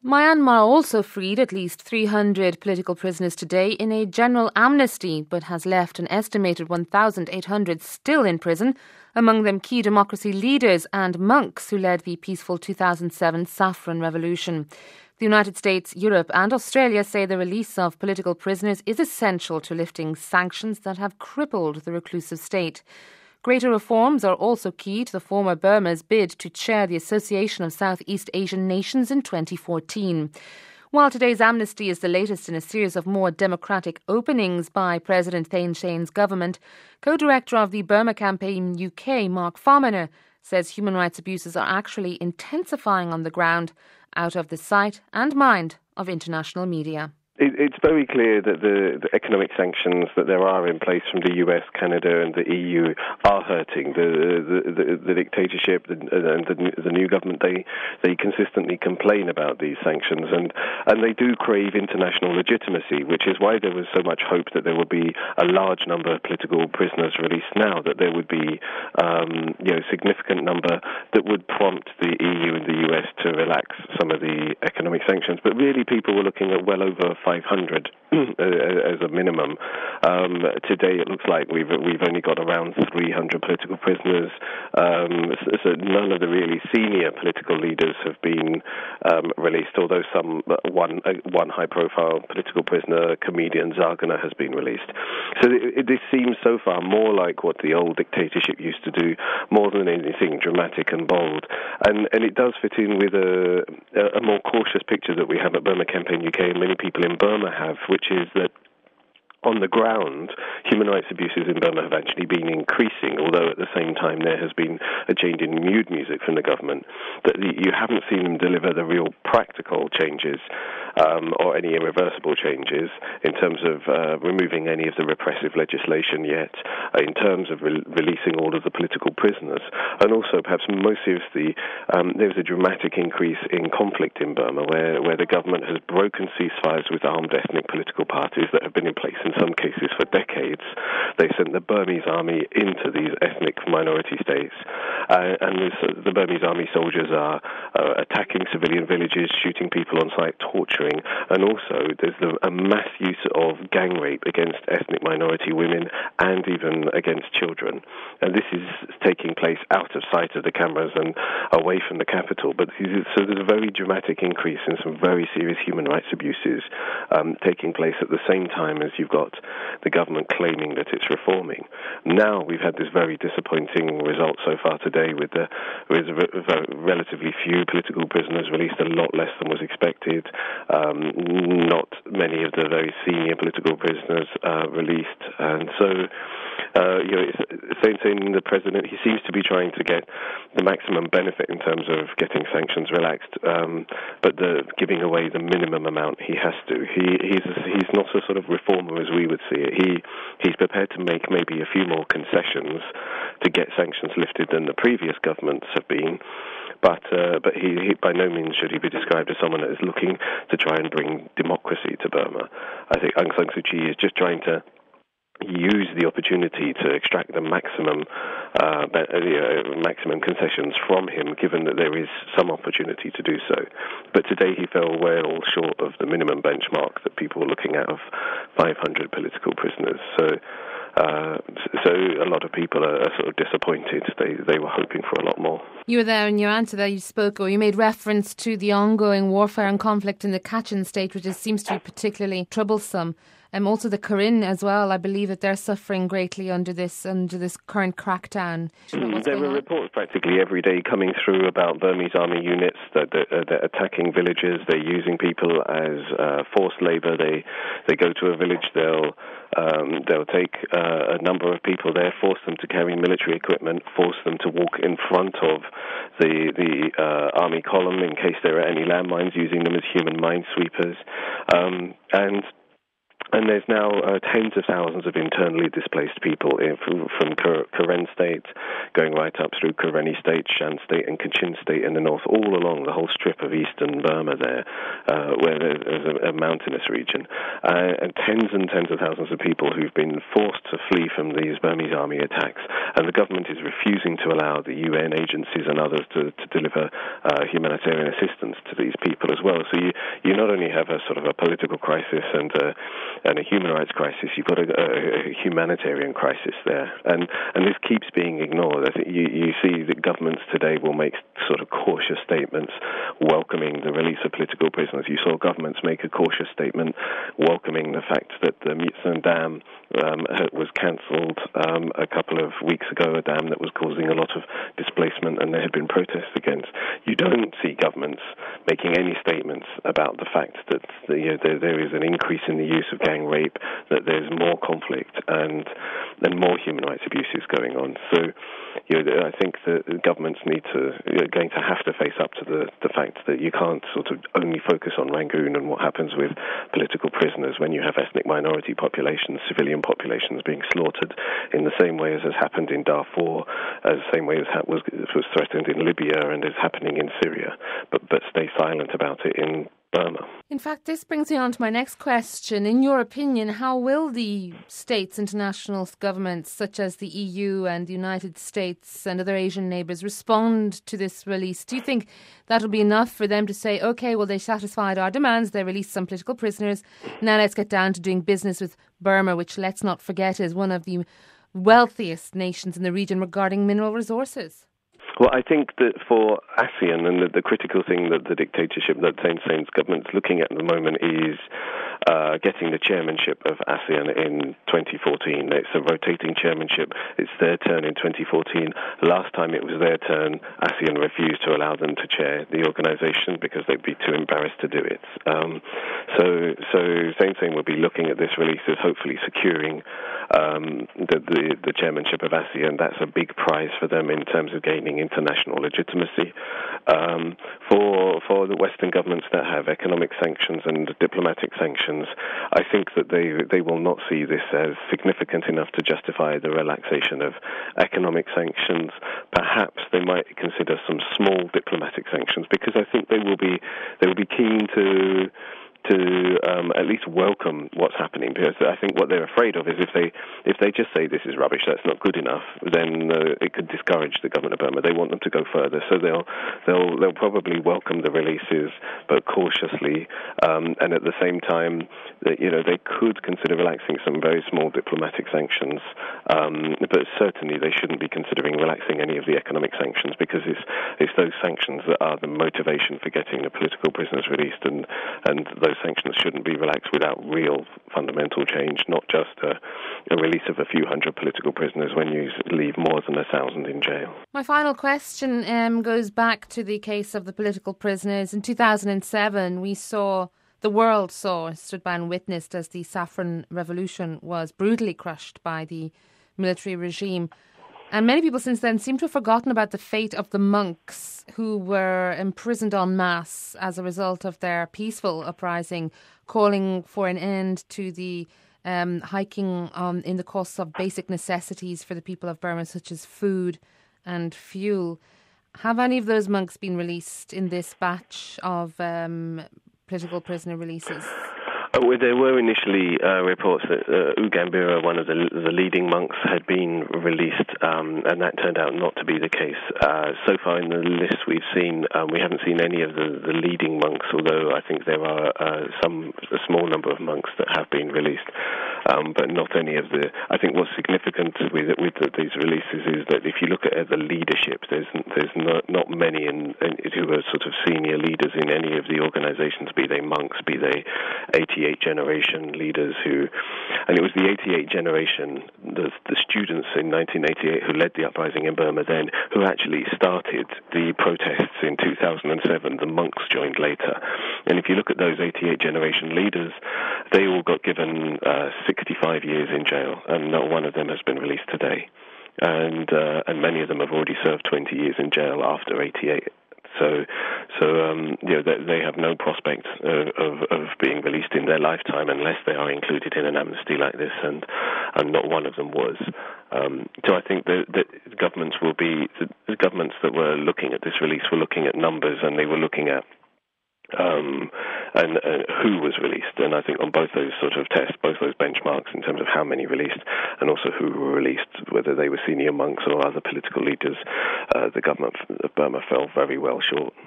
Myanmar also freed at least 300 political prisoners today in a general amnesty, but has left an estimated 1,800 still in prison, among them key democracy leaders and monks who led the peaceful 2007 Saffron Revolution. The United States, Europe and Australia say the release of political prisoners is essential to lifting sanctions that have crippled the reclusive state. Greater reforms are also key to the former Burma's bid to chair the Association of Southeast Asian Nations in 2014. While today's amnesty is the latest in a series of more democratic openings by President Thein Sein's government, co-director of the Burma Campaign UK, Mark Farmaner, says human rights abuses are actually intensifying on the ground, out of the sight and mind of international media. It's very clear that the economic sanctions that there are in place from the US, Canada and the EU are hurting the dictatorship and the new government. They consistently complain about these sanctions and they do crave international legitimacy, which is why there was so much hope that there would be a large number of political prisoners released now, that there would be significant number that would prompt the EU and the US to relax some of the economic sanctions. But really people were looking at well over 500 as a minimum. Today it looks like we've only got around 300 political prisoners. So none of the really senior political leaders have been released, although one high-profile political prisoner, comedian Zargana, has been released. So this seems so far more like what the old dictatorship used to do, more than anything dramatic and bold. And it does fit in with a more cautious picture that we have at Burma Campaign UK and many people in Burma have, which is that on the ground, human rights abuses in Burma have actually been increasing, although at the same time there has been a change in mood music from the government, that you haven't seen them deliver the real practical changes or any irreversible changes in terms of removing any of the repressive legislation yet, in terms of releasing all of the political prisoners. And also, perhaps most seriously, there's a dramatic increase in conflict in Burma where the government has broken ceasefires with armed ethnic political parties that have been in place in some cases for decades. They sent the Burmese army into these ethnic minority states, and the Burmese army soldiers are attacking civilian villages, shooting people on sight, torturing, and also there's a mass use of gang rape against ethnic minority women and even against children. And this is taking place out of sight of the cameras and away from the capital. But so there's a very dramatic increase in some very serious human rights abuses taking place at the same time as you've got the government claiming that it's reforming. Now we've had this very disappointing result so far today with relatively few political prisoners released, a lot less than was expected. Not many of the very senior political prisoners released, and so saying the president, he seems to be trying to get the maximum benefit in terms of getting sanctions relaxed, but giving away the minimum amount he has to. He's not a sort of reformer as we would see it. He's prepared to make maybe a few more concessions to get sanctions lifted than the previous governments have been. But he by no means should he be described as someone that is looking to try and bring democracy to Burma. I think Aung San Suu Kyi is just trying to use the opportunity to extract the maximum concessions from him, given that there is some opportunity to do so. But today he fell well short of the minimum benchmark that people were looking at of 500 political prisoners. So a lot of people are sort of disappointed. They were hoping for a lot more. You were there in your answer there, you made reference to the ongoing warfare and conflict in the Kachin state, which seems to be particularly troublesome. Also the Karen as well, I believe that they're suffering greatly under this current crackdown. There were reports practically every day coming through about Burmese army units that they're attacking villages. They're using people as forced labour. They go to a village, they'll take a number of people there, force them to carry military equipment, force them to walk in front of the army column in case there are any landmines, using them as human minesweepers, And there's now tens of thousands of internally displaced people from Karen State, going right up through Karenni State, Shan State, and Kachin State in the north, all along the whole strip of eastern Burma there, where there's a mountainous region. And tens of thousands of people who've been forced to flee from these Burmese army attacks. And the government is refusing to allow the UN agencies and others to deliver humanitarian assistance to these people as well. So you not only have a sort of a political crisis and a human rights crisis, you've got a humanitarian crisis there. And this keeps being ignored. I think you see that governments today will make sort of cautious statements welcoming the release of political prisoners. You saw governments make a cautious statement welcoming the fact that the Myitsone Dam was cancelled a couple of weeks ago, a dam that was causing a lot of displacement and there had been protests against. You don't see governments making any statements about the fact that there is an increase in the use of gang rape, that there's more conflict and more human rights abuses going on. So I think that governments are going to have to face up to the fact that you can't sort of only focus on Rangoon and what happens with political prisoners when you have ethnic minority populations, civilian populations being slaughtered in the same way as has happened in Darfur, as the same way as was threatened in Libya and is happening in Syria, but stay silent about it in Burma. In fact, this brings me on to my next question. In your opinion, how will the states, international governments such as the EU and the United States and other Asian neighbours respond to this release? Do you think that'll be enough for them to say, OK, well, they satisfied our demands, they released some political prisoners, now let's get down to doing business with Burma, which, let's not forget, is one of the wealthiest nations in the region regarding mineral resources? Well, I think that for ASEAN, and the critical thing that the dictatorship that Thein Sein's government's looking at the moment is getting the chairmanship of ASEAN in 2014. It's a rotating chairmanship. It's their turn in 2014. Last time it was their turn, ASEAN refused to allow them to chair the organization because they'd be too embarrassed to do it. So Thein Sein will be looking at this release as hopefully securing the chairmanship of ASEAN. That's a big prize for them in terms of gaining international legitimacy. For the Western governments that have economic sanctions and diplomatic sanctions, I think that they will not see this as significant enough to justify the relaxation of economic sanctions. Perhaps they might consider some small diplomatic sanctions, because I think they will be keen to at least welcome what's happening, because I think what they're afraid of is if they just say this is rubbish, that's not good enough, then it could discourage the government of Burma. They want them to go further, so they'll probably welcome the releases, but cautiously, and at the same time, they could consider relaxing some very small diplomatic sanctions, but certainly they shouldn't be considering relaxing any of the economic sanctions, because it's those sanctions that are the motivation for getting the political prisoners released, and those sanctions shouldn't be relaxed without real fundamental change, not just a release of a few hundred political prisoners when you leave more than 1,000 in jail. My final question goes back to the case of the political prisoners. In 2007, the world stood by and witnessed as the Saffron Revolution was brutally crushed by the military regime. And many people since then seem to have forgotten about the fate of the monks who were imprisoned en masse as a result of their peaceful uprising, calling for an end to the hiking in the costs of basic necessities for the people of Burma, such as food and fuel. Have any of those monks been released in this batch of political prisoner releases? There were initially reports that U Gambira, one of the leading monks, had been released, and that turned out not to be the case. So far in the list we've seen, we haven't seen any of the leading monks, although I think there are a small number of monks that have been released, but not any of the... I think what's significant with these releases is that if you look at the leadership, there's not many who are sort of senior leaders in any of the organizations, be they monks, be they 88 generation leaders and it was the 88 generation, the students in 1988 who led the uprising in Burma then, who actually started the protests in 2007. The monks joined later. And if you look at those 88 generation leaders, they all got given 65 years in jail, and not one of them has been released today. And many of them have already served 20 years in jail after 88. So they have no prospect of being released in their lifetime unless they are included in an amnesty like this, and not one of them was. So I think that governments the governments that were looking at this release were looking at numbers, and they were looking at and who was released. And I think on both those sort of tests, both those benchmarks in terms of how many released and also who were released, whether they were senior monks or other political leaders, the government of Burma fell very well short.